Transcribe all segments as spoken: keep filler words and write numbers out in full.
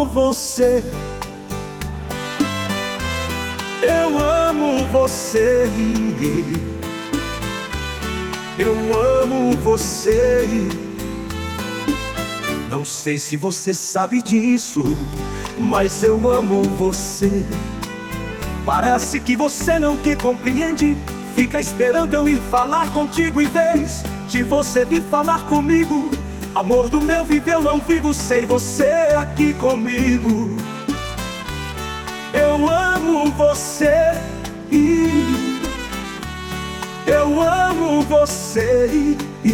você. Eu amo você. Eu amo você. Não sei se você sabe disso, mas eu amo você. Parece que você não que compreende. Fica esperando eu ir falar contigo em vez de você vir falar comigo. Amor do meu viver, eu não vivo sem você aqui comigo. Eu amo você. Eu amo você.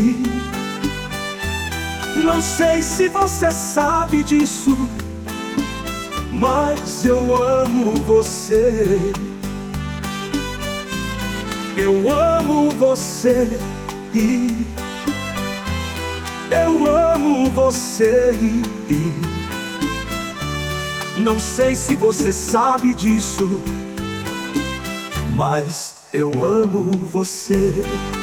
Não sei se você sabe disso, mas eu amo você. Eu amo você. Eu amo você. Não sei se você sabe disso, mas eu amo você.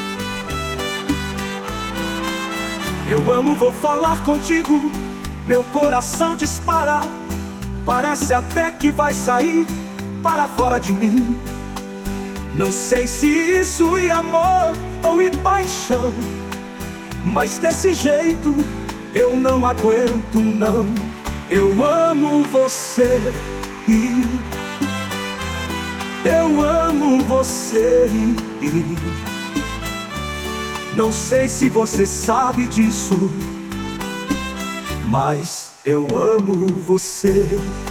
Eu amo, vou falar contigo. Meu coração dispara. Parece até que vai sair para fora de mim. Não sei se isso é amor ou é paixão, mas desse jeito eu não aguento não. Eu amo você. Eu amo você. Não sei se você sabe disso, mas eu amo você.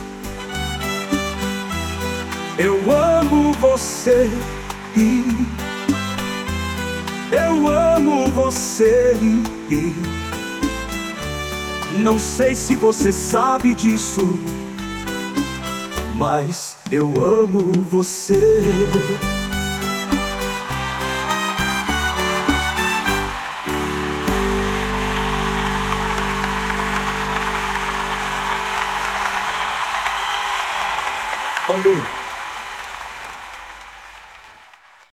Eu amo você. Eu amo você. Não sei se você sabe disso, mas eu amo você. Valeu.